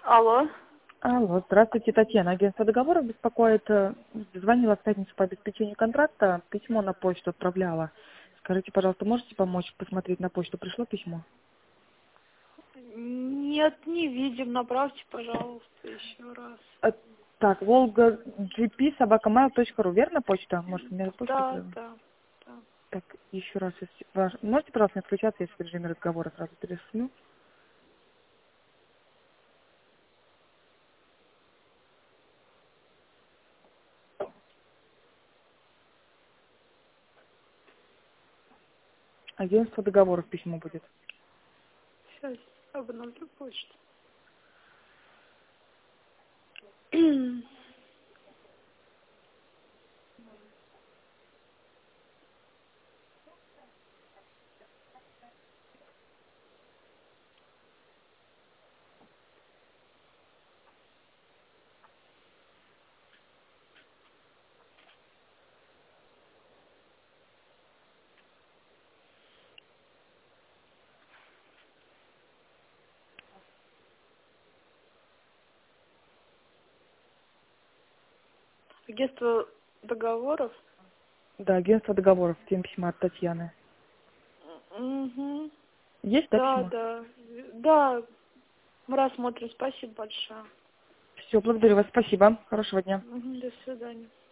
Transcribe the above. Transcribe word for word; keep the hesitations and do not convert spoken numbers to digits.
Алло. Алло, здравствуйте, Татьяна. Агентство договоров беспокоит. э, Звонила в пятницу по обеспечению контракта, письмо на почту отправляла. Скажите, пожалуйста, можете помочь посмотреть на почту? Пришло письмо? Нет, не видим. Направьте, пожалуйста, еще раз. Э, Так, волга джи пи собака mail точка ру, верно почта? Может, у меня почта Да, правильно? да, да. Так, еще раз. если ваш- Можете, пожалуйста, не отключаться, если в режиме разговора сразу перешлю? Агентство договоров письмо будет. Сейчас обновлю почту. Агентство договоров. Да, агентство договоров, тем письма от Татьяны. Угу. Есть, да, Да, письмо? да. Да, мы рассмотрим. Спасибо большое. Все, благодарю вас, спасибо. Хорошего дня. Мгм, до свидания.